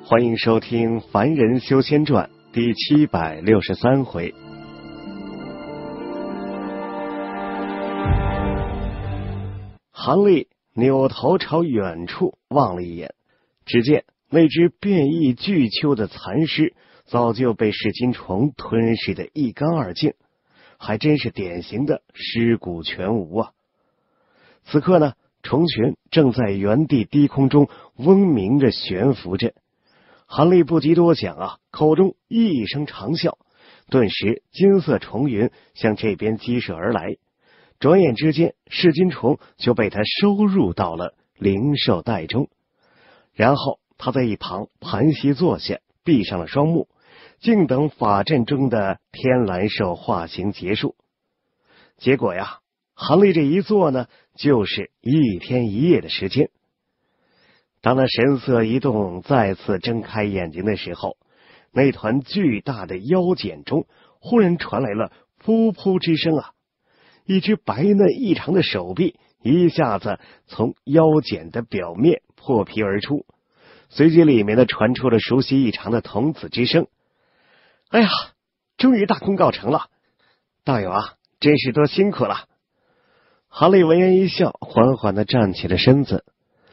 欢迎收听《凡人修仙传》第763回。韩立扭头朝远处望了一眼，只见那只变异巨丘的残尸早就被噬金虫吞噬得一干二净，还真是典型的尸骨全无啊！此刻呢，虫群正在原地低空中嗡鸣着悬浮着。韩立不及多想啊，口中一声长啸，顿时金色虫云向这边激射而来。转眼之间，噬金虫就被他收入到了灵兽袋中。然后他在一旁盘膝坐下，闭上了双目，静等法阵中的天蓝兽化形结束。结果呀，韩立这一坐呢，就是1天1夜的时间。当他神色一动，再次睁开眼睛的时候，那团巨大的妖茧中忽然传来了噗噗之声啊！一只白嫩异常的手臂一下子从妖茧的表面破皮而出，随即里面的传出了熟悉异常的童子之声：“哎呀，终于大功告成了，道友啊，真是多辛苦了。”韩立闻言一笑，缓缓地站起了身子。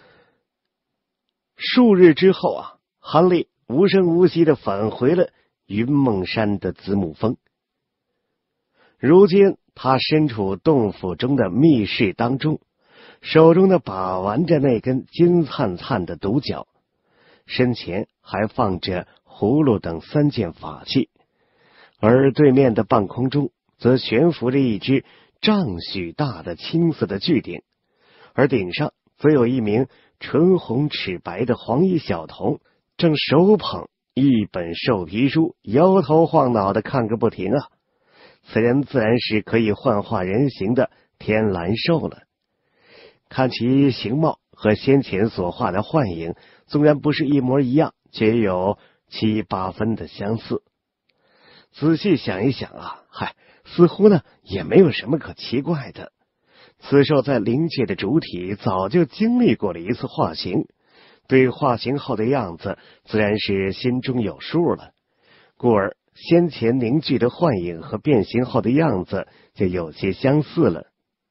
数日之后啊，韩立无声无息地返回了云梦山的子母峰。如今他身处洞府中的密室当中，手中的把玩着那根金灿灿的独角，身前还放着葫芦等3件法器，而对面的半空中则悬浮着一只丈许大的青色的巨鼎，而顶上则有一名唇红齿白的黄衣小童，正手捧一本兽皮书，摇头晃脑的看个不停啊！此人自然是可以幻化人形的天蓝兽了。看其形貌和先前所画的幻影，纵然不是一模一样，却有7、8分的相似。仔细想一想啊，似乎呢也没有什么可奇怪的。此兽在灵界的主体早就经历过了一次化形，对化形后的样子自然是心中有数了，故而先前凝聚的幻影和变形后的样子就有些相似了。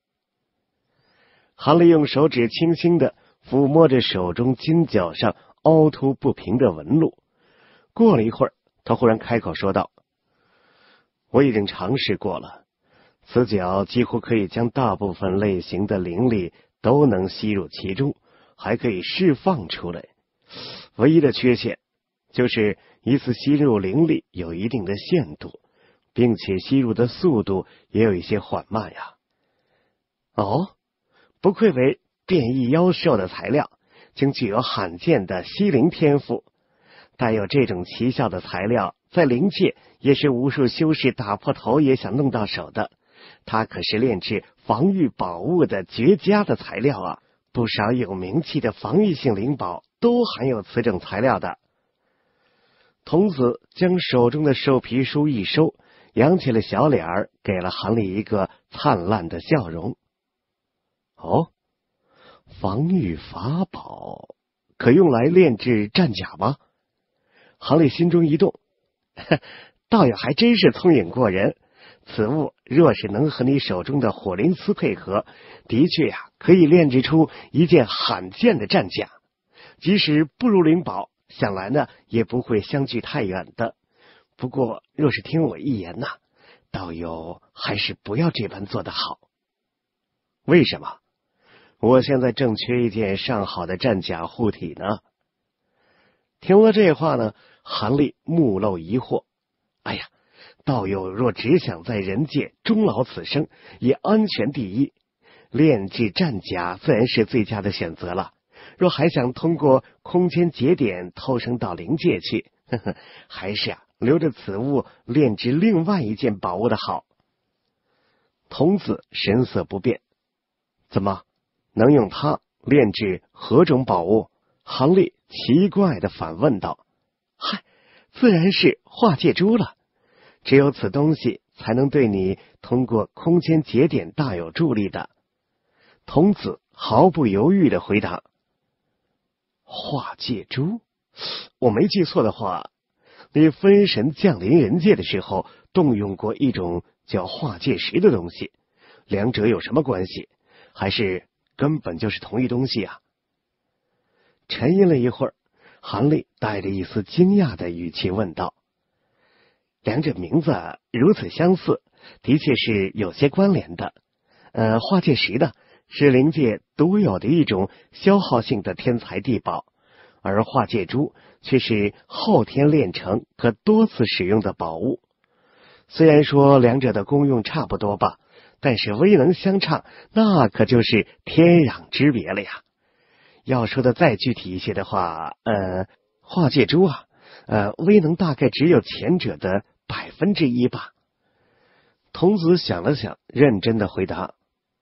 韩立用手指轻轻地抚摸着手中金角上凹凸不平的纹路，过了一会儿，他忽然开口说道：“我已经尝试过了，此角几乎可以将大部分类型的灵力都能吸入其中，还可以释放出来。唯一的缺陷就是一次吸入灵力有一定的限度，并且吸入的速度也有一些缓慢呀。”哦，不愧为变异妖兽的材料，竟具有罕见的吸灵天赋。带有这种奇效的材料，在灵界也是无数修士打破头也想弄到手的。它可是炼制防御宝物的绝佳的材料啊！不少有名气的防御性灵宝都含有此种材料的。童子将手中的兽皮书一收，扬起了小脸儿，给了韩立一个灿烂的笑容。哦，防御法宝可用来炼制战甲吗？韩立心中一动，道友还真是聪颖过人。此物若是能和你手中的火灵丝配合，的确呀，可以炼制出一件罕见的战甲。即使不如灵宝，想来呢也不会相距太远的。不过若是听我一言呐，道友还是不要这般做得好。为什么？我现在正缺一件上好的战甲护体呢。听了这话呢，韩立目露疑惑。哎呀，道友若只想在人界终老此生，以安全第一，炼制战甲自然是最佳的选择了。若还想通过空间节点偷生到灵界去，还是留着此物炼制另外一件宝物的好。童子神色不变，怎么能用它炼制何种宝物？韩立奇怪地反问道。自然是化界珠了。只有此东西才能对你通过空间节点大有助力的。童子毫不犹豫地回答。化界珠？ 我没记错的话，你分神降临人界的时候动用过一种叫化界石的东西，两者有什么关系？还是根本就是同一东西啊？沉吟了一会儿，韩立带着一丝惊讶的语气问道：两者名字如此相似，的确是有些关联的。化界石呢，是灵界独有的一种消耗性的天材地宝，而化界珠却是后天炼成可多次使用的宝物。虽然说两者的功用差不多吧，但是威能相差，那可就是天壤之别了呀。要说的再具体一些的话，化界珠啊，威能大概只有前者的1%吧。童子想了想，认真的回答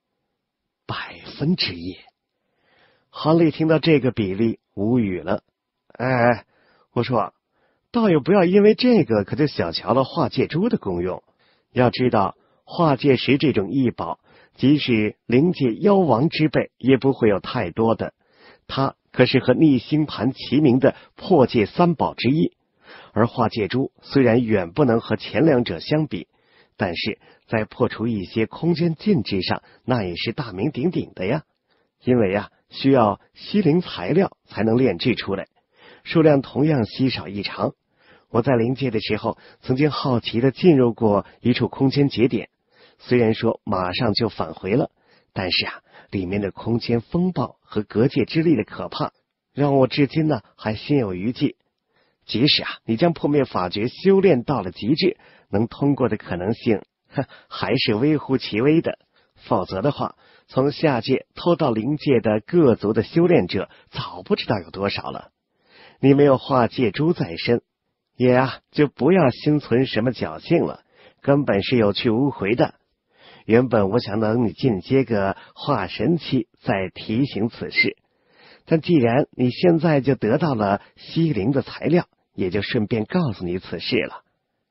1%。韩立听到这个比例无语了。我说，道友不要因为这个可就小瞧了化界珠的功用。要知道，化界石这种异宝，即使灵界妖王之辈也不会有太多的，它可是和逆星盘齐名的破界三宝之一。而化界珠虽然远不能和前两者相比，但是在破除一些空间禁制上，那也是大名鼎鼎的呀。因为需要稀灵材料才能炼制出来，数量同样稀少异常。我在灵界的时候，曾经好奇的进入过一处空间节点，虽然说马上就返回了，但是里面的空间风暴和隔界之力的可怕，让我至今还心有余悸。即使你将破灭法诀修炼到了极致，能通过的可能性还是微乎其微的。否则的话，从下界偷到灵界的各族的修炼者早不知道有多少了。你没有化界珠在身，也就不要心存什么侥幸了，根本是有去无回的。原本我想等你进阶个化神期再提醒此事，但既然你现在就得到了稀灵的材料，也就顺便告诉你此事了。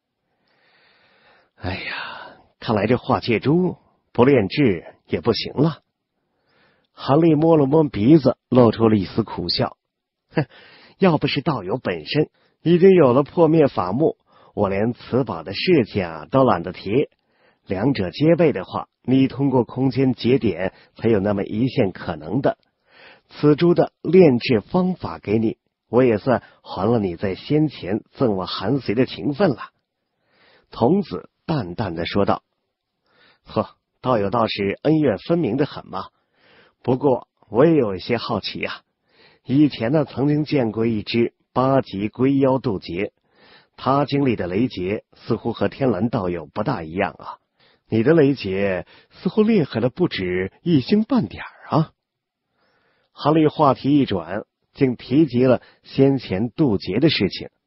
看来这化界珠不炼制也不行了。韩立摸了摸鼻子，露出了一丝苦笑。要不是道友本身已经有了破灭法木，我连此宝的事情都懒得提。两者皆备的话，你通过空间节点才有那么一线可能的。此珠的炼制方法给你，我也算还了你在先前赠我韩随的情分了。童子淡淡的说道。道友倒是恩怨分明的很嘛。不过我也有一些好奇以前曾经见过一只8级龟妖渡劫，他经历的雷劫似乎和天蓝道友不大一样你的雷劫似乎厉害了不止1星半点韩立话题一转，竟提及了先前渡劫的事情。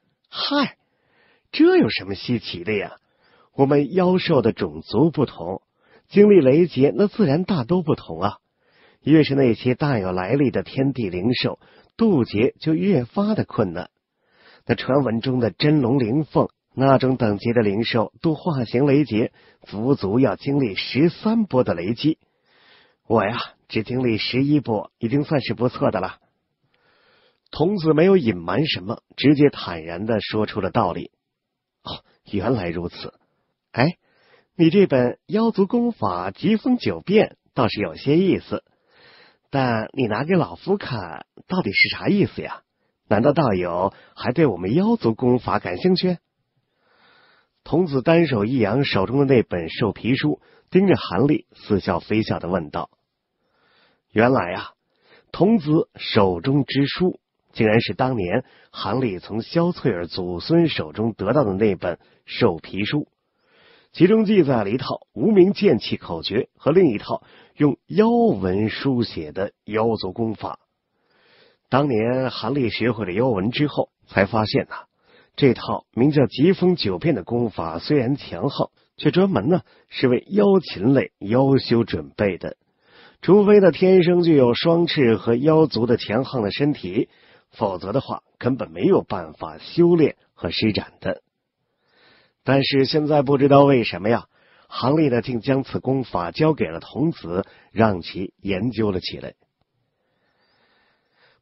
这有什么稀奇的呀？我们妖兽的种族不同，经历雷劫那自然大都不同越是那些大有来历的天地灵兽，渡劫就越发的困难。那传闻中的真龙灵凤那种等级的灵兽渡化形雷劫，足要经历13波的雷击。我只经历11波，已经算是不错的了。童子没有隐瞒什么，直接坦然的说出了道理。原来如此。你这本妖族功法疾风九变倒是有些意思，但你拿给老夫看到底是啥意思呀？难道道友还对我们妖族功法感兴趣？童子单手一扬手中的那本兽皮书，盯着韩立似笑非笑的问道。原来童子手中之书竟然是当年韩立从萧翠儿祖孙手中得到的那本兽皮书，其中记载了一套无名剑气口诀和另一套用妖文书写的妖族功法。当年韩立学会了妖文之后，才发现这套名叫疾风九变的功法虽然强横，却专门是为妖禽类妖修准备的。除非他天生具有双翅和妖族的强横的身体，否则的话根本没有办法修炼和施展的。但是现在不知道为什么韩立竟将此功法交给了童子，让其研究了起来。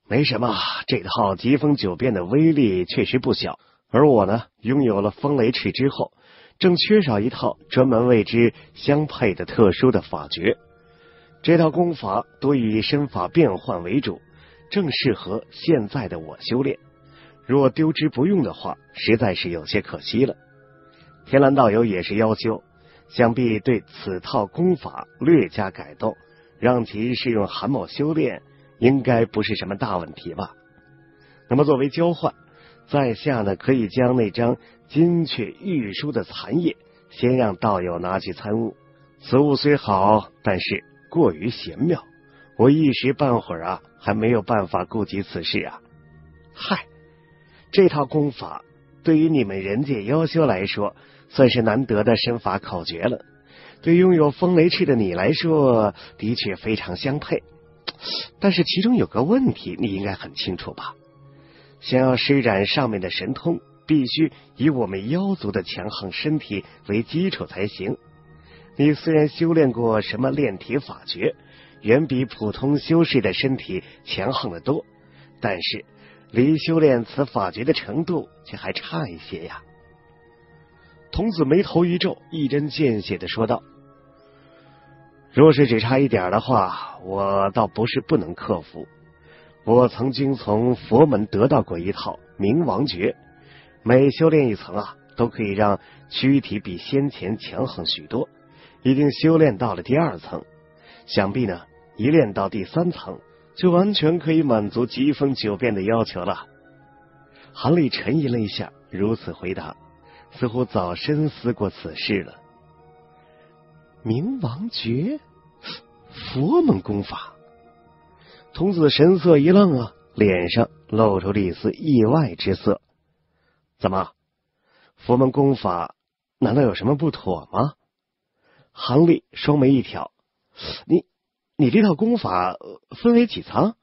没什么，这套疾风九变的威力确实不小，而我呢，拥有了风雷翅之后，正缺少一套专门为之相配的特殊的法诀。这套功法多以身法变换为主，正适合现在的我修炼。若丢之不用的话，实在是有些可惜了。天蓝道友也是要求，想必对此套功法略加改动，让其适用韩某修炼，应该不是什么大问题吧。那么作为交换，在下呢可以将那张金阙玉书的残页先让道友拿去参悟。此物虽好，但是过于玄妙，我一时半会儿还没有办法顾及此事啊。嗨，这套功法对于你们人界妖修来说，算是难得的身法口诀了。对拥有风雷翅的你来说，的确非常相配。但是其中有个问题，你应该很清楚吧？想要施展上面的神通，必须以我们妖族的强横身体为基础才行。你虽然修炼过什么炼体法诀，远比普通修士的身体强横得多，但是离修炼此法诀的程度却还差一些呀。童子眉头一皱，一针见血地说道：若是只差一点的话，我倒不是不能克服。我曾经从佛门得到过一套冥王诀，每修炼一层都可以让躯体比先前强横许多。已经修炼到了第2层，想必呢一练到第3层，就完全可以满足疾风九变的要求了。韩立沉吟了一下，如此回答，似乎早深思过此事了。冥王诀，佛门功法。童子神色一愣脸上露出了一丝意外之色。怎么，佛门功法难道有什么不妥吗？韩立双眉一挑，你这套功法分为几层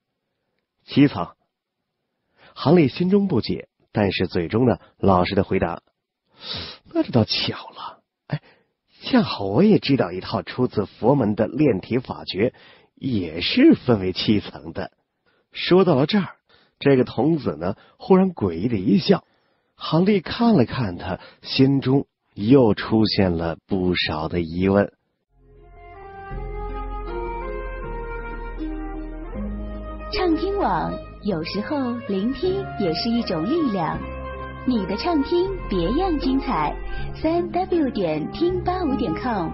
？7层。韩立心中不解，但是嘴中呢老实的回答，那这倒巧了，恰好我也知道一套出自佛门的炼体法诀，也是分为7层的。说到了这儿，这个童子呢忽然诡异的一笑。韩立看了看他，心中又出现了不少的疑问。 畅听网，有时候聆听也是一种力量。你的畅听别样精彩，3w 点听85.com。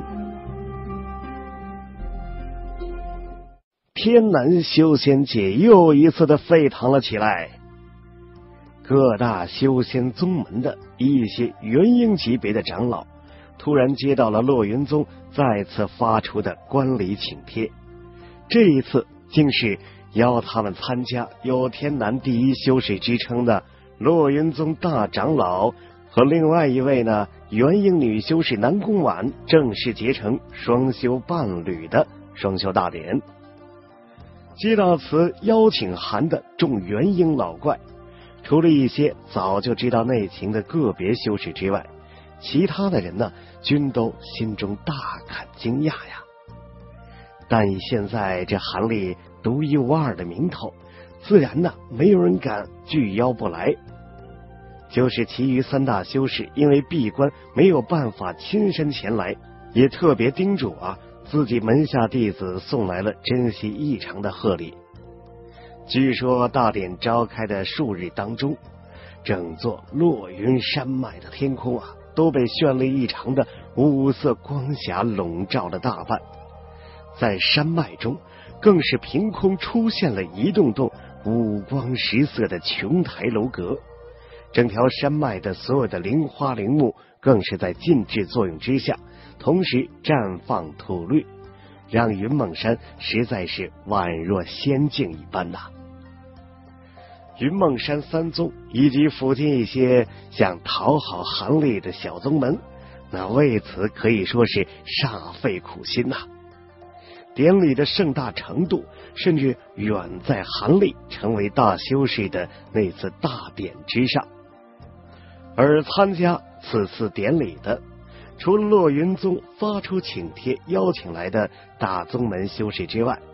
天南修仙界又一次的沸腾了起来。各大修仙宗门的一些元婴级别的长老突然接到了洛云宗再次发出的观礼请帖，这一次竟是邀他们参加有天南第一修士之称的洛云宗大长老和另外一位呢元婴女修士南宫婉正式结成双修伴侣的双修大典。接到此邀请函的众元婴老怪，除了一些早就知道内情的个别修士之外，其他的人呢均都心中大感惊讶呀。但以现在这韩立独一无二的名头，自然呢没有人敢拒邀不来。就是其余3大修士因为闭关没有办法亲身前来，也特别叮嘱自己门下弟子送来了珍惜异常的贺礼。据说大典召开的数日当中，整座落云山脉的天空都被绚丽异常的五色光霞笼罩了大半。在山脉中更是凭空出现了一栋栋五光十色的琼台楼阁，整条山脉的所有的灵花灵木更是在禁制作用之下同时绽放吐绿，让云梦山实在是宛若仙境一般呐。云梦山3宗以及附近一些想讨好韩立的小宗门，那为此可以说是煞费苦心呐。典礼的盛大程度甚至远在韩立成为大修士的那次大典之上。而参加此次典礼的，除了洛云宗发出请帖邀请来的大宗门修士之外，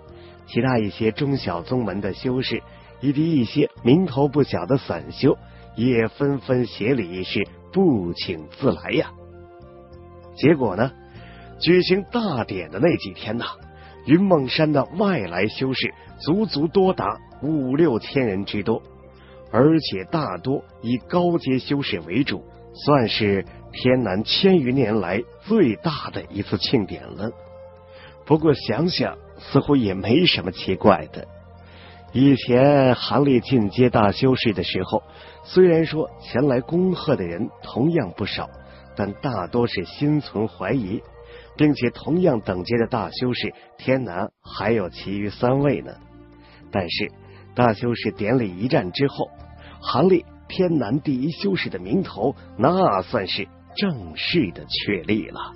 其他一些中小宗门的修士以及一些名头不小的散修也纷纷协理，是不请自来呀。结果呢，举行大典的那几天呢，云梦山的外来修士足足多达5、6千人之多，而且大多以高阶修士为主，算是天南1000余年来最大的一次庆典了。不过想想似乎也没什么奇怪的。以前韩立进阶大修士的时候，虽然说前来恭贺的人同样不少，但大多是心存怀疑，并且同样等阶的大修士天南还有其余3位呢。但是大修士典礼一战之后，韩立天南第一修士的名头那算是正式的确立了。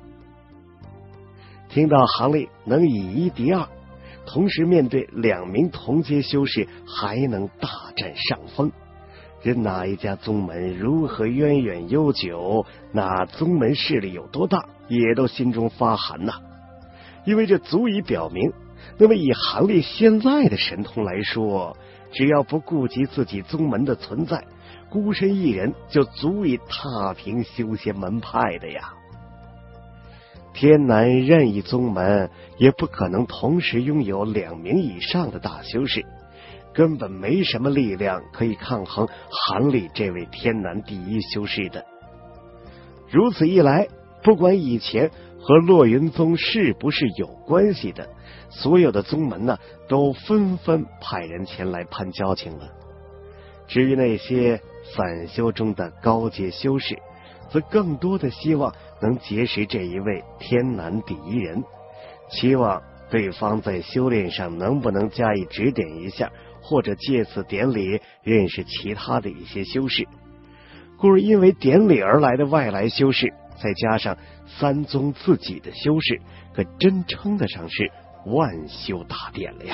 听到韩立能以1敌2，同时面对2名同阶修士还能大占上风，任哪一家宗门如何渊源悠久，那宗门势力有多大，也都心中发寒呐。因为这足以表明，那么以韩立现在的神通来说，只要不顾及自己宗门的存在，孤身一人就足以踏平修仙门派的呀。天南任意宗门也不可能同时拥有2名以上的大修士，根本没什么力量可以抗衡韩立这位天南第一修士的。如此一来，不管以前和落云宗是不是有关系的，所有的宗门呢，都纷纷派人前来攀交情了。至于那些散修中的高阶修士，则更多的希望能结识这一位天南第一人，期望对方在修炼上能不能加以指点一下，或者借此典礼认识其他的一些修士。故而因为典礼而来的外来修士，再加上3宗自己的修士，可真称得上是万修大典了呀。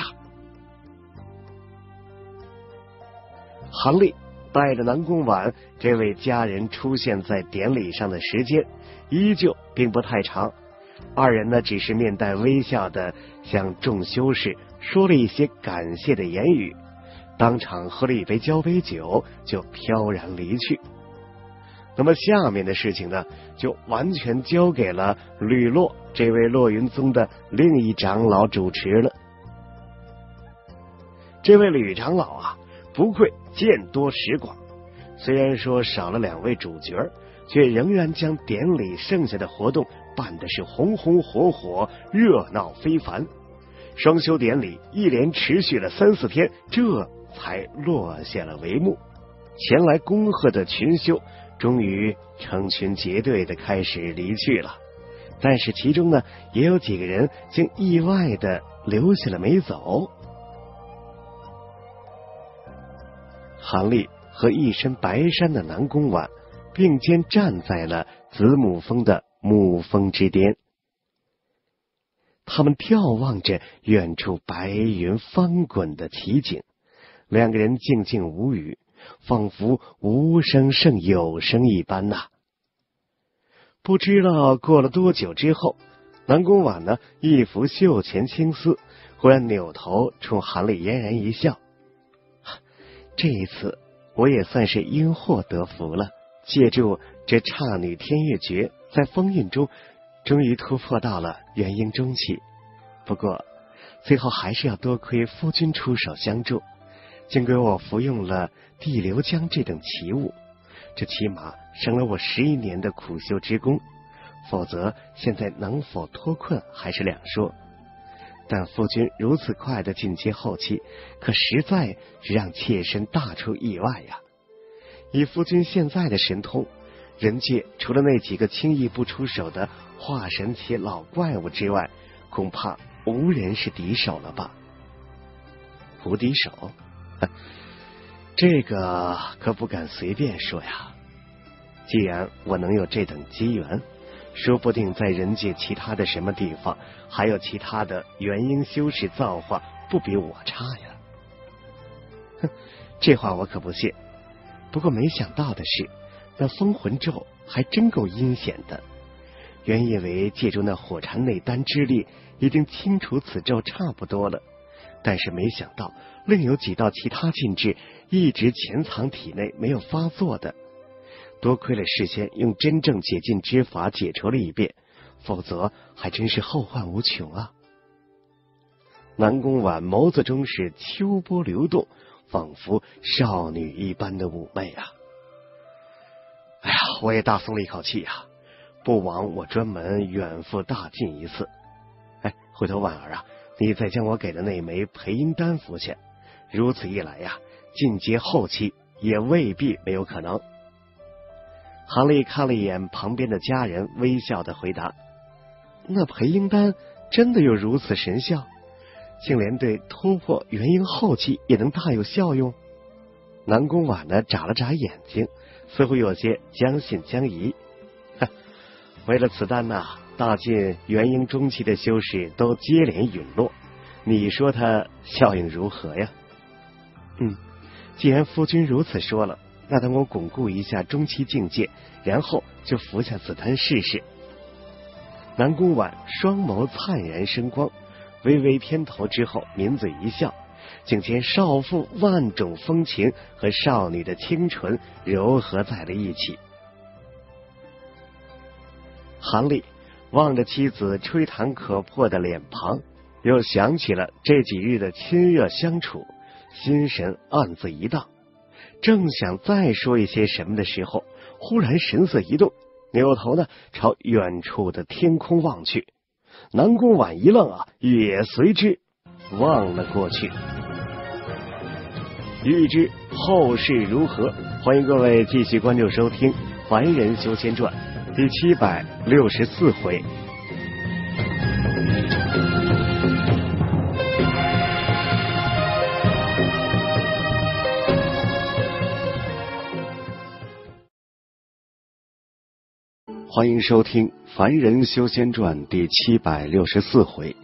韩立带着南宫婉这位家人出现在典礼上的时间依旧并不太长，2人呢只是面带微笑的向众修士说了一些感谢的言语，当场喝了一杯交杯酒，就飘然离去。那么下面的事情呢，就完全交给了吕洛这位落云宗的另一长老主持了。这位吕长老啊，不愧见多识广，虽然说少了2位主角，却仍然将典礼剩下的活动办得是红红火火，热闹非凡。双修典礼一连持续了3、4天，这才落下了帷幕。前来恭贺的群修终于成群结队的开始离去了，但是其中呢，也有几个人竟意外的留下了没走。韩立和一身白衫的南宫婉并肩站在了子母峰的沐峰之巅，他们眺望着远处白云翻滚的奇景，2个人静静无语，仿佛无声胜有声一般呐。不知道过了多久之后，南宫婉呢一拂袖前青丝，忽然扭头冲韩立嫣然一笑，这一次我也算是因祸得福了，借助这姹女天月诀，在风韵中终于突破到了元婴中期。不过最后还是要多亏夫君出手相助，竟给我服用了地流浆这等奇物，这起码省了我11年的苦修之功，否则现在能否脱困还是两说。但夫君如此快的进阶后期，可实在是让妾身大出意外呀。以夫君现在的神通，人界除了那几个轻易不出手的化神期老怪物之外，恐怕无人是敌手了吧？无敌手？这个可不敢随便说呀。既然我能有这等机缘，说不定在人界其他的什么地方，还有其他的元婴修士造化不比我差呀。哼，这话我可不信。不过没想到的是，那封魂咒还真够阴险的。原以为借助那火禅内丹之力，已经清除此咒差不多了， 但是没想到另有几道其他禁制一直潜藏体内没有发作的，多亏了事先用真正解禁之法解除了一遍，否则还真是后患无穷啊。南宫婉眸子中是秋波流动，仿佛少女一般的妩媚啊！哎呀，我也大松了一口气啊，不枉我专门远赴大晋一次。哎，回头婉儿啊，你再将我给的那枚培阴丹服下，如此一来呀，进阶后期也未必没有可能。韩立看了一眼旁边的家人，微笑的回答：那培阴丹真的有如此神效？竟连对突破元婴后期也能大有效用？南宫婉呢眨了眨眼睛，似乎有些将信将疑。为了此丹呐，大晋元婴中期的修士都接连陨落，你说它效应如何呀？既然夫君如此说了，那等我巩固一下中期境界，然后就服下此丹试试。南宫婉双眸灿然生光，微微偏头之后抿嘴一笑，竟将少妇万种风情和少女的清纯糅合在了一起。韩立望着妻子吹弹可破的脸庞，又想起了这几日的亲热相处，心神暗自一荡，正想再说一些什么的时候，忽然神色一动，扭头呢朝远处的天空望去。南宫婉一愣啊，也随之望了过去。欲知后事如何，欢迎各位继续关注收听《凡人修仙传》第764回。欢迎收听《凡人修仙传》第764回。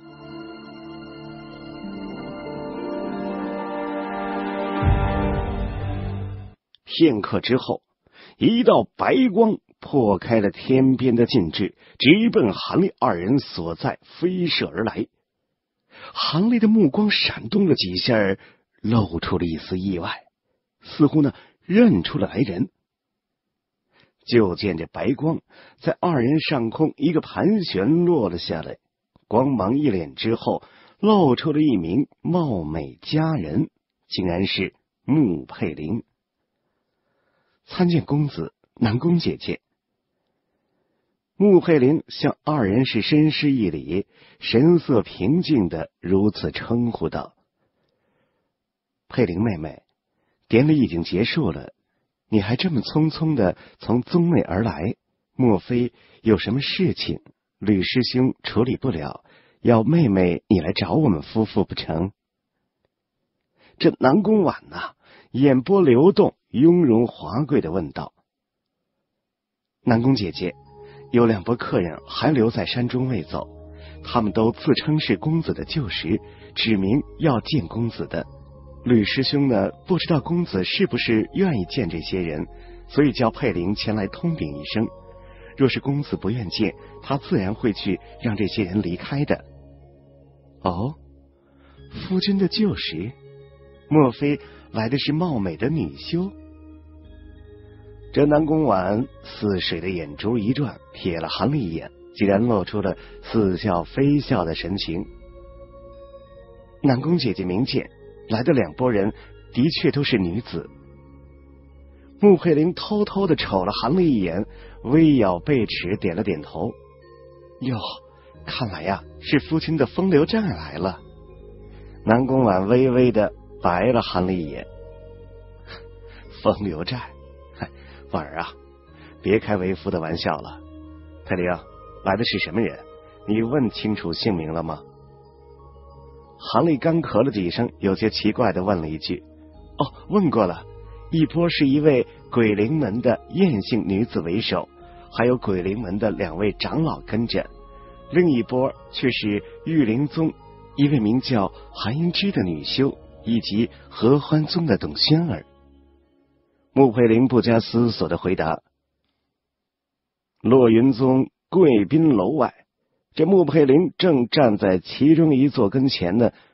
片刻之后，一道白光破开了天边的禁制，直奔韩立二人所在飞射而来。韩立的目光闪动了几下，露出了一丝意外，似乎呢认出了来人。就见这白光在二人上空一个盘旋落了下来，光芒一敛之后，露出了一名貌美佳人，竟然是穆佩玲。参见公子，南宫姐姐。穆佩玲向二人是深施一礼，神色平静的如此称呼道：佩玲妹妹，典礼已经结束了，你还这么匆匆的从宗内而来，莫非有什么事情吕师兄处理不了，要妹妹你来找我们夫妇不成？这南宫婉呐，眼波流动，雍容华贵的问道：南宫姐姐，有2拨客人还留在山中未走，他们都自称是公子的旧识，指明要见公子的。吕师兄呢，不知道公子是不是愿意见这些人，所以叫佩玲前来通禀一声。若是公子不愿见，他自然会去让这些人离开的。哦，夫君的旧识，莫非来的是貌美的女修？这南宫婉似水的眼珠一转，瞥了韩立一眼，竟然露出了似笑非笑的神情。南宫姐姐明鉴，来的2拨人的确都是女子。穆佩玲偷偷的瞅了韩立一眼，微咬背齿，点了点头。哟，看来呀，是夫君的风流债来了。南宫婉微微的白了韩立一眼。风流债？婉儿啊，别开为夫的玩笑了。佩玲，来的是什么人？你问清楚姓名了吗？韩立干咳了几声，有些奇怪的问了一句：哦，问过了，一波是一位鬼灵门的艳姓女子为首，还有鬼灵门的2位长老跟着，另一波却是玉灵宗一位名叫韩英之的女修，以及合欢宗的董宣儿。穆佩玲不加思索的回答。落云宗贵宾楼外，这穆佩玲正站在其中一座跟前呢，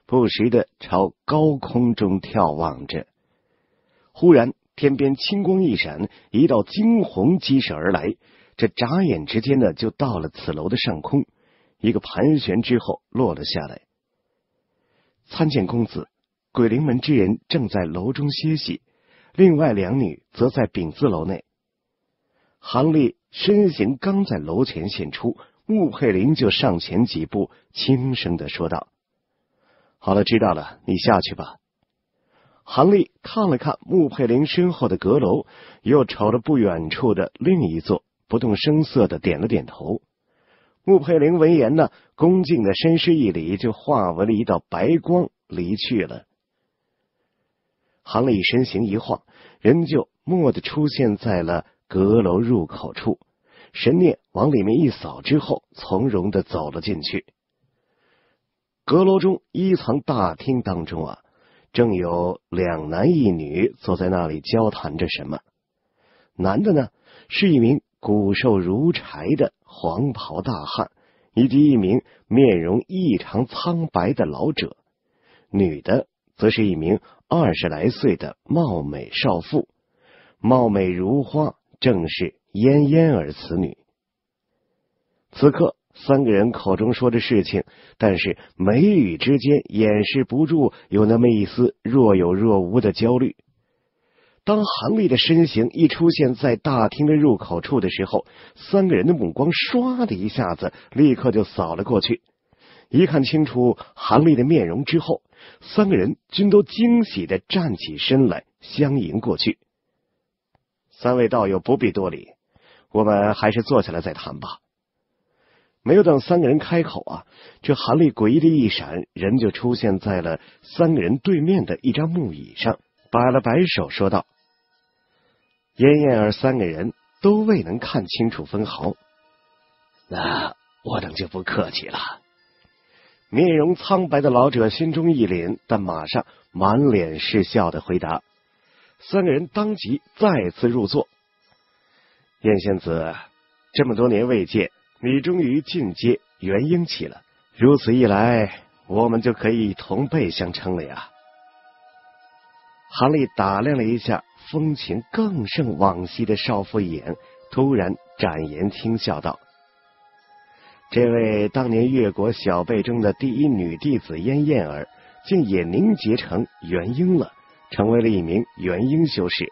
不时的朝高空中眺望着。忽然天边青光一闪，一道惊鸿激射而来，这眨眼之间呢，就到了此楼的上空，一个盘旋之后落了下来。参见公子，鬼灵门之人正在楼中歇息，另外两女则在丙字楼内。韩立身形刚在楼前现出，穆佩林就上前几步，轻声的说道：好了，知道了，你下去吧。韩立看了看穆佩林身后的阁楼，又瞅了不远处的另一座，不动声色的点了点头。穆佩林闻言呢，恭敬的深施一礼，就化为了一道白光离去了。韩立身形一晃，人就蓦地出现在了阁楼入口处，神念往里面一扫之后，从容的走了进去。阁楼中一层大厅当中啊，正有两男一女坐在那里交谈着什么。男的呢，是一名骨瘦如柴的黄袍大汉，以及一名面容异常苍白的老者。女的则是一名20来岁的貌美少妇，貌美如花，正是燕燕儿此女。此刻三个人口中说着事情，但是眉宇之间掩饰不住有那么一丝若有若无的焦虑。当韩立的身形一出现在大厅的入口处的时候，三个人的目光唰的一下子立刻就扫了过去。一看清楚韩立的面容之后，三个人均都惊喜地站起身来相迎过去。三位道友不必多礼，我们还是坐下来再谈吧。没有等三个人开口啊，这韩立诡异的一闪，人就出现在了三个人对面的一张木椅上，摆了摆手说道：燕燕儿三个人都未能看清楚分毫。那我等就不客气了。面容苍白的老者心中一凛，但马上满脸是笑的回答。三个人当即再次入座。燕仙子，这么多年未见，你终于进阶元婴期了，如此一来，我们就可以同辈相称了呀。韩立打量了一下风情更胜往昔的少妇一眼，突然展颜轻笑道：这位当年越国小辈中的第一女弟子燕燕儿，竟也凝结成元婴了，成为了一名元婴修士。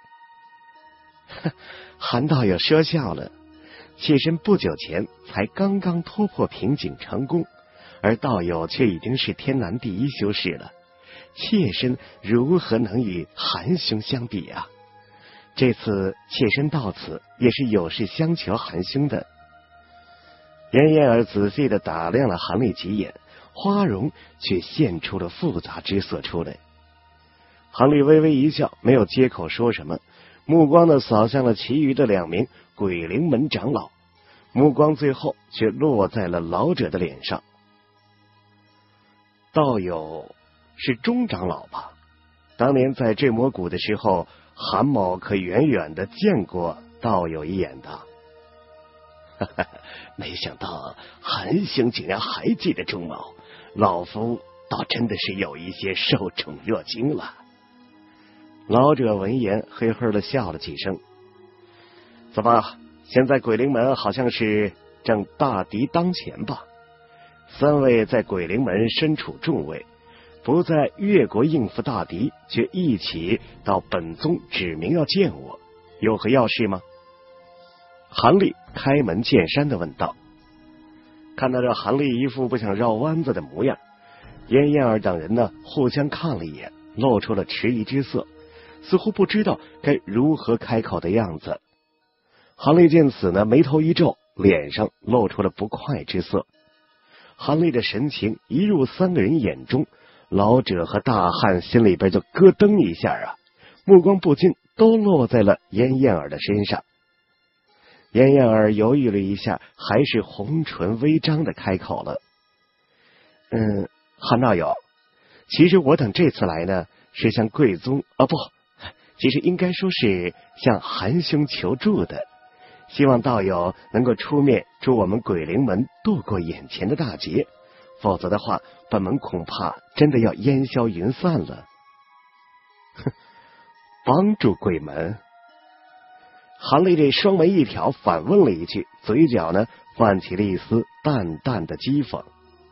韩道友说笑了，妾身不久前才刚刚突破瓶颈成功，而道友却已经是天南第一修士了，妾身如何能与韩兄相比啊？这次妾身到此也是有事相求韩兄的。燕燕儿仔细的打量了韩立几眼，花容却现出了复杂之色出来。韩立微微一笑，没有接口说什么，目光呢扫向了其余的两名鬼灵门长老，目光最后却落在了老者的脸上。道友是钟长老吧？当年在坠魔谷的时候，韩某可远远的见过道友一眼的。没想到韩兄竟然还记得钟某，老夫倒真的是有一些受宠若惊了。老者闻言嘿嘿的笑了几声。怎么，现在鬼灵门好像是正大敌当前吧？三位在鬼灵门身处重位，不在越国应付大敌，却一起到本宗指明要见我，有何要事吗？韩立开门见山的问道。看到这韩立一副不想绕弯子的模样，燕燕儿等人呢互相看了一眼，露出了迟疑之色，似乎不知道该如何开口的样子。韩立见此呢，眉头一皱，脸上露出了不快之色。韩立的神情一入三个人眼中，老者和大汉心里边就咯噔一下啊，目光不禁都落在了燕燕儿的身上。燕燕儿犹豫了一下，还是红唇微张的开口了：韩道友，其实我等这次来呢，是向贵宗其实应该说是向韩兄求助的，希望道友能够出面助我们鬼灵门度过眼前的大劫， 否则的话，本门恐怕真的要烟消云散了。哼，帮助鬼门？韩立这双眉一挑，反问了一句，嘴角呢泛起了一丝淡淡的讥讽。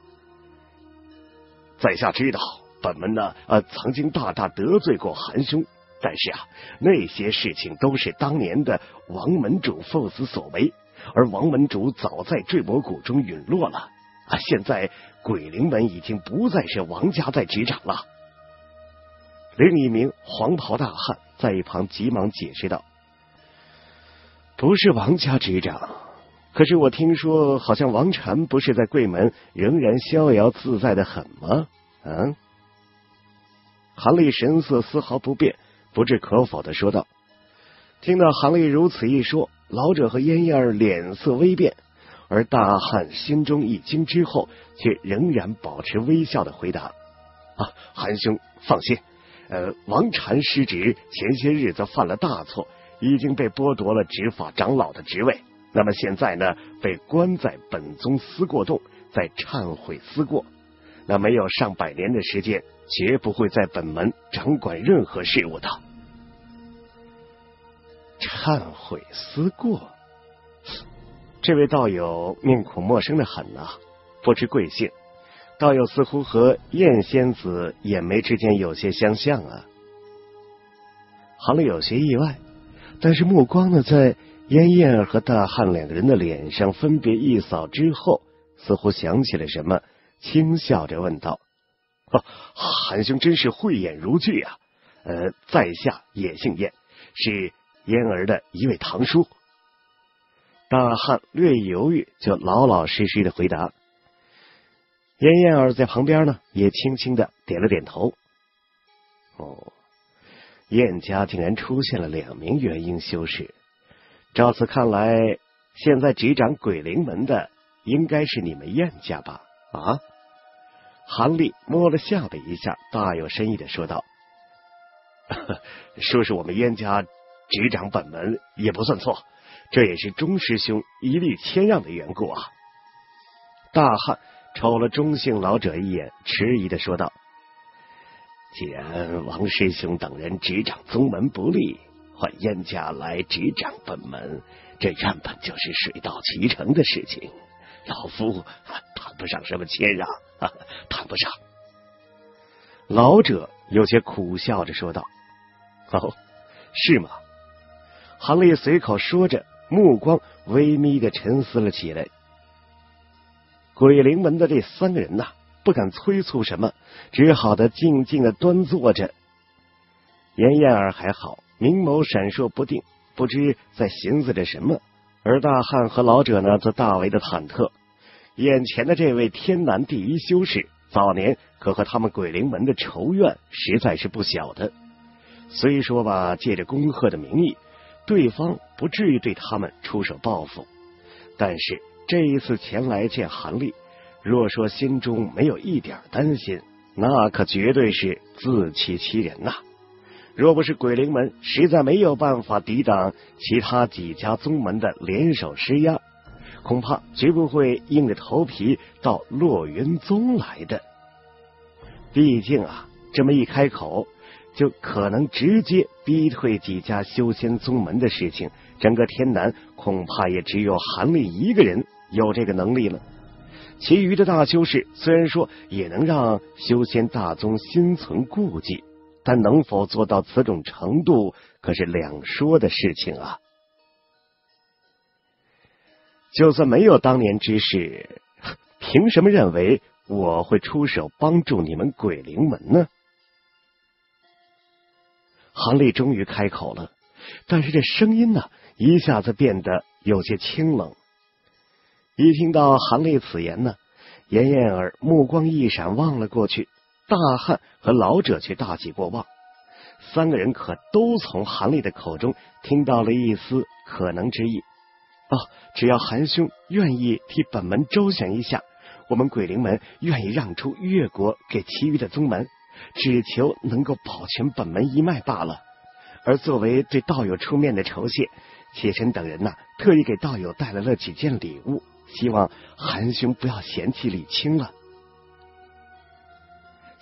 在下知道本门呢曾经大大得罪过韩兄，但是那些事情都是当年的王门主父子所为，而王门主早在坠魔谷中陨落了现在鬼灵门已经不再是王家在执掌了。另一名黄袍大汉在一旁急忙解释道：不是王家执掌，可是我听说好像王禅不是在贵门仍然逍遥自在的很吗？韩立神色丝毫不变，不置可否的说道。听到韩立如此一说，老者和燕燕儿脸色微变，而大汉心中一惊之后，却仍然保持微笑的回答：韩兄放心，王禅失职，前些日子犯了大错，已经被剥夺了执法长老的职位，那么现在呢，被关在本宗思过洞，在忏悔思过。那没有上百年的时间，绝不会在本门掌管任何事务的。忏悔思过，这位道友面孔陌生的很不知贵姓。道友似乎和燕仙子眼眉之间有些相像韩立有些意外，但是目光呢，在燕燕儿和大汉两个人的脸上分别一扫之后，似乎想起了什么，轻笑着问道：韩兄真是慧眼如炬在下也姓燕，是燕儿的一位堂叔。大汉略犹豫，就老老实实的回答。燕燕儿在旁边呢，也轻轻的点了点头。燕家竟然出现了2名元婴修士，照此看来，现在执掌鬼灵门的应该是你们燕家吧？韩立摸了下巴一下，大有深意的说道：说是我们燕家执掌本门也不算错，这也是钟师兄一力谦让的缘故大汉瞅了钟姓老者一眼，迟疑的说道：既然王师兄等人执掌宗门不利，换燕家来执掌本门，这原本就是水到渠成的事情，老夫谈不上什么谦让谈不上。老者有些苦笑着说道：是吗？韩立随口说着，目光微眯的沉思了起来。鬼灵门的这3个人不敢催促什么，只好的静静的端坐着。燕燕儿还好，明眸闪烁不定，不知在寻思着什么，而大汉和老者呢，则大为的忐忑。眼前的这位天南第一修士，早年可和他们鬼灵门的仇怨实在是不小的。虽说吧，借着恭贺的名义，对方不至于对他们出手报复，但是这一次前来见韩立，若说心中没有一点担心，那可绝对是自欺欺人若不是鬼灵门实在没有办法抵挡其他几家宗门的联手施压，恐怕绝不会硬着头皮到落云宗来的。毕竟这么一开口，就可能直接逼退几家修仙宗门的事情，整个天南恐怕也只有韩立一个人有这个能力了。其余的大修士虽然说也能让修仙大宗心存顾忌，但能否做到此种程度，可是两说的事情就算没有当年之事，凭什么认为我会出手帮助你们鬼灵门呢？韩立终于开口了，但是这声音一下子变得有些清冷。一听到韩立此言燕燕儿目光一闪，望了过去，大汉和老者却大喜过望。3个人可都从韩立的口中听到了一丝可能之意。只要韩兄愿意替本门周旋一下，我们鬼灵门愿意让出越国给其余的宗门，只求能够保全本门一脉罢了。而作为对道友出面的酬谢，妾身等人特意给道友带来了几件礼物，希望韩兄不要嫌弃礼轻了。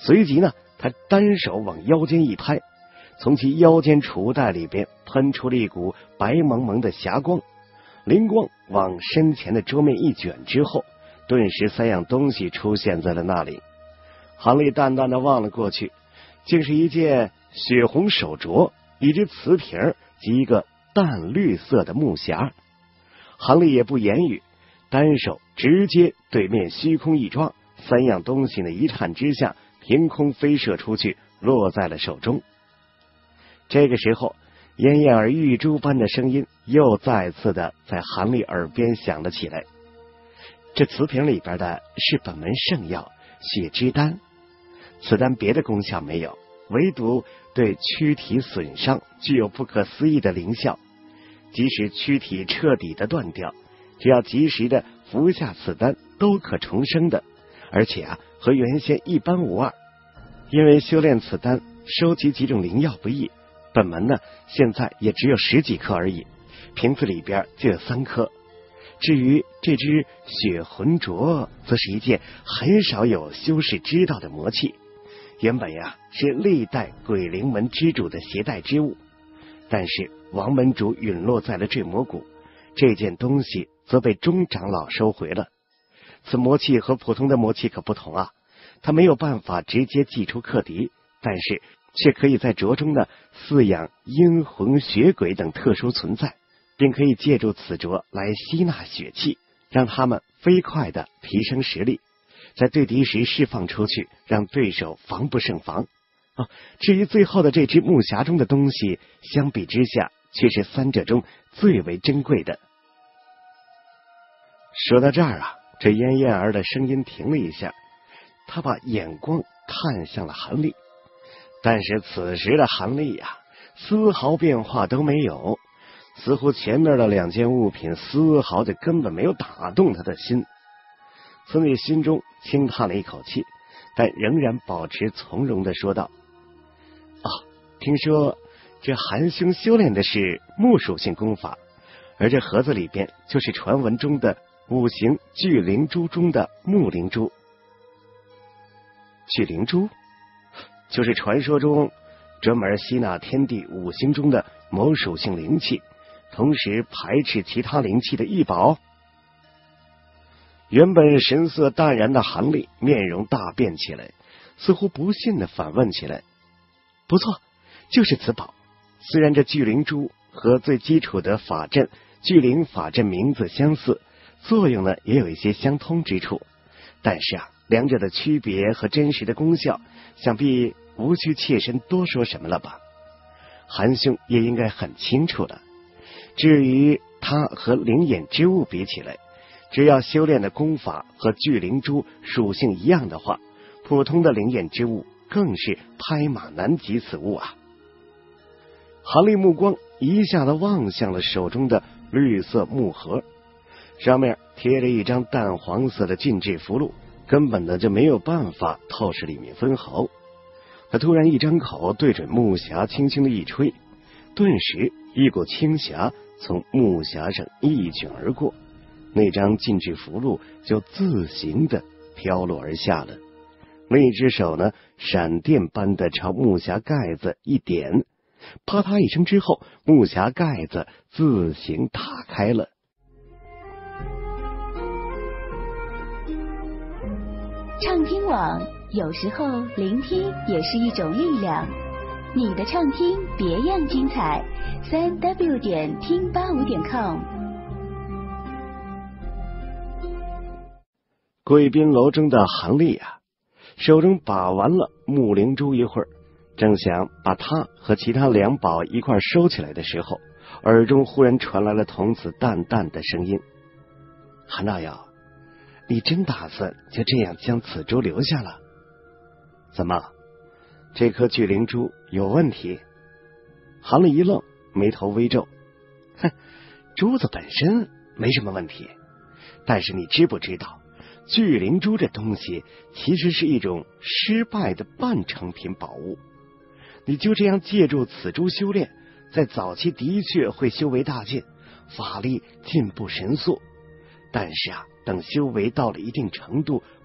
随即呢，他单手往腰间一拍，从其腰间储物袋里边喷出了一股白蒙蒙的霞光，灵光往身前的桌面一卷之后，顿时3样东西出现在了那里。韩立淡淡的望了过去，竟是一件血红手镯、一只瓷瓶及一个淡绿色的木匣。韩立也不言语，单手直接对面虚空一抓，3样东西呢一颤之下凭空飞射出去，落在了手中。这个时候，燕燕儿玉珠般的声音又再次的在韩立耳边响了起来。这瓷瓶里边的是本门圣药血之丹，此丹别的功效没有，唯独对躯体损伤具有不可思议的灵效。即使躯体彻底的断掉，只要及时的服下此丹都可重生的，而且和原先一般无二。因为修炼此丹收集几种灵药不易，本门呢现在也只有10几颗而已，瓶子里边就有3颗。至于这只血魂镯，则是一件很少有修士知道的魔器，原本是历代鬼灵门之主的携带之物，但是王门主陨落在了坠魔谷，这件东西则被钟长老收回了。此魔器和普通的魔器可不同它没有办法直接祭出克敌，但是却可以在镯中呢饲养阴魂血鬼等特殊存在，并可以借助此镯来吸纳血气，让他们飞快的提升实力，在对敌时释放出去，让对手防不胜防。至于最后的这只木匣中的东西，相比之下却是3者中最为珍贵的。说到这儿这燕燕儿的声音停了一下，他把眼光看向了韩立，但是此时的韩立丝毫变化都没有，似乎前面的2件物品丝毫就根本没有打动他的心。孙俪心中轻叹了一口气，但仍然保持从容的说道：听说这韩兄修炼的是木属性功法，而这盒子里边就是传闻中的5行聚灵珠中的木灵珠。聚灵珠就是传说中专门吸纳天地5行中的某属性灵气，同时排斥其他灵气的异宝。原本神色淡然的韩立面容大变起来，似乎不信的反问起来：不错，就是此宝。虽然这聚灵珠和最基础的法阵聚灵法阵名字相似，作用呢也有一些相通之处，但是两者的区别和真实的功效，想必无需切身多说什么了吧？韩兄也应该很清楚了。至于它和灵眼之物比起来，只要修炼的功法和聚灵珠属性一样的话，普通的灵眼之物更是拍马难及此物韩立目光一下子望向了手中的绿色木盒，上面贴着一张淡黄色的禁制符箓，根本的就没有办法透视里面分毫。他突然一张口对准木匣轻轻的一吹，顿时一股清霞从木匣上一卷而过，那张禁制符箓就自行的飘落而下了。另一只手呢，闪电般的朝木匣盖子一点，啪嗒一声之后，木匣盖子自行打开了。 畅听网，有时候聆听也是一种力量。你的畅听别样精彩，3w 点听85.com。 贵宾楼中的韩立手中把玩了木灵珠一会儿，正想把它和其他2宝一块收起来的时候，耳中忽然传来了童子淡淡的声音：韩大友，你真打算就这样将此珠留下了？怎么，这颗聚灵珠有问题？韩立一愣，眉头微皱：珠子本身没什么问题，但是你知不知道，聚灵珠这东西其实是一种失败的半成品宝物。你就这样借助此珠修炼，在早期的确会修为大进，法力进步神速，但是等修为到了一定程度，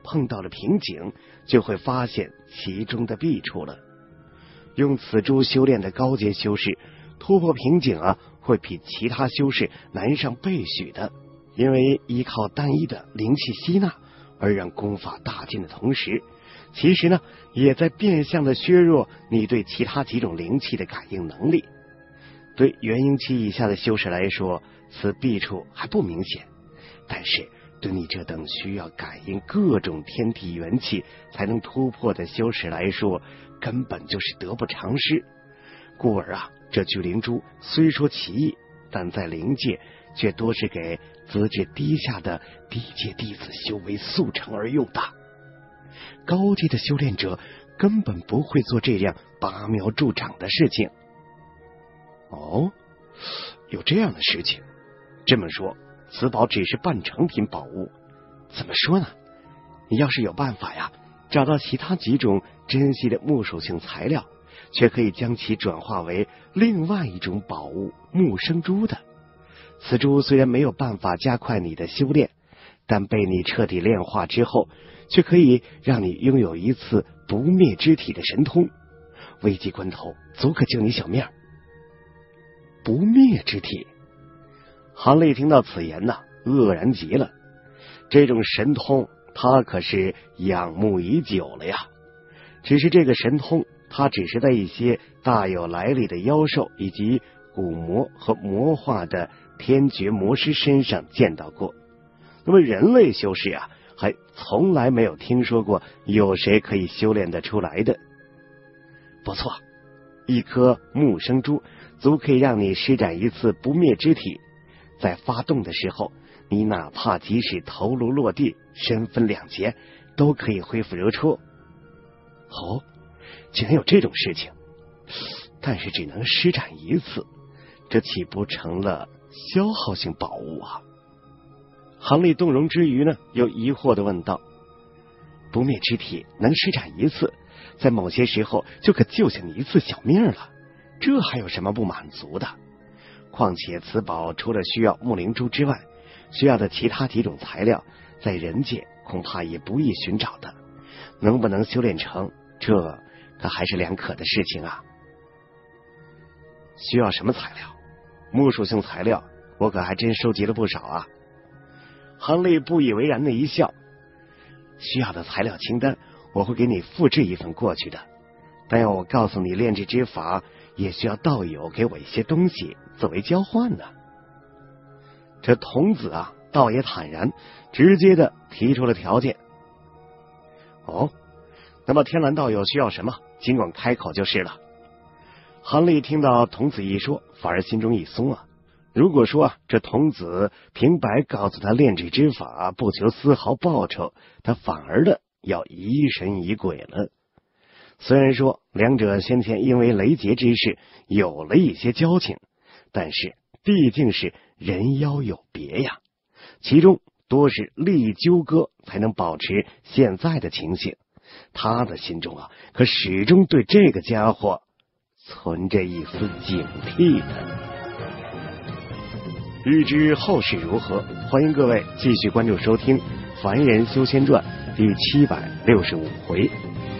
碰到了瓶颈，就会发现其中的弊处了。用此珠修炼的高阶修士，突破瓶颈会比其他修士难上倍许的。因为依靠单一的灵气吸纳而让功法大进的同时，其实呢，也在变相的削弱你对其他几种灵气的感应能力。对元婴期以下的修士来说，此弊处还不明显，但是对你这等需要感应各种天地元气才能突破的修士来说，根本就是得不偿失。故而这聚灵珠虽说奇异，但在灵界却多是给资质低下的低阶弟子修为速成而用的。高阶的修炼者根本不会做这样拔苗助长的事情。哦，有这样的事情。这么说，此宝只是半成品宝物。怎么说呢？你要是有办法找到其他几种珍稀的木属性材料，却可以将其转化为另外一种宝物木生珠的。此珠虽然没有办法加快你的修炼，但被你彻底炼化之后，却可以让你拥有一次不灭之体的神通，危急关头足可救你小命。不灭之体，韩立听到此言愕然极了。这种神通他可是仰慕已久了呀。只是这个神通他只是在一些大有来历的妖兽以及古魔和魔化的天绝魔师身上见到过，那么人类修士还从来没有听说过有谁可以修炼得出来的。不错，一颗木生珠足可以让你施展一次不灭之体，在发动的时候，你哪怕即使头颅落地，身分两截，都可以恢复如初。哦，竟然有这种事情，但是只能施展一次，这岂不成了消耗性宝物啊？韩立动容之余呢，又疑惑地问道：不灭之体能施展一次，在某些时候就可救下你一次小命了，这还有什么不满足的？况且此宝除了需要木灵珠之外，需要的其他几种材料在人界恐怕也不易寻找的，能不能修炼成，这可还是两可的事情啊。需要什么材料？木属性材料我可还真收集了不少啊。韩立不以为然的一笑，需要的材料清单我会给你复制一份过去的，但要我告诉你炼制之法，也需要道友给我一些东西作为交换呢。这童子倒也坦然，直接的提出了条件。哦，那么天蓝道友需要什么，尽管开口就是了。韩立听到童子一说，反而心中一松如果说这童子平白告诉他炼制之法，不求丝毫报酬，他反而的要疑神疑鬼了。虽然说两者先前因为雷劫之事有了一些交情，但是毕竟是人妖有别呀，其中多是利益纠葛才能保持现在的情形。他的心中可始终对这个家伙存着一丝警惕的。欲知后事如何，欢迎各位继续关注收听《凡人修仙传》第765回。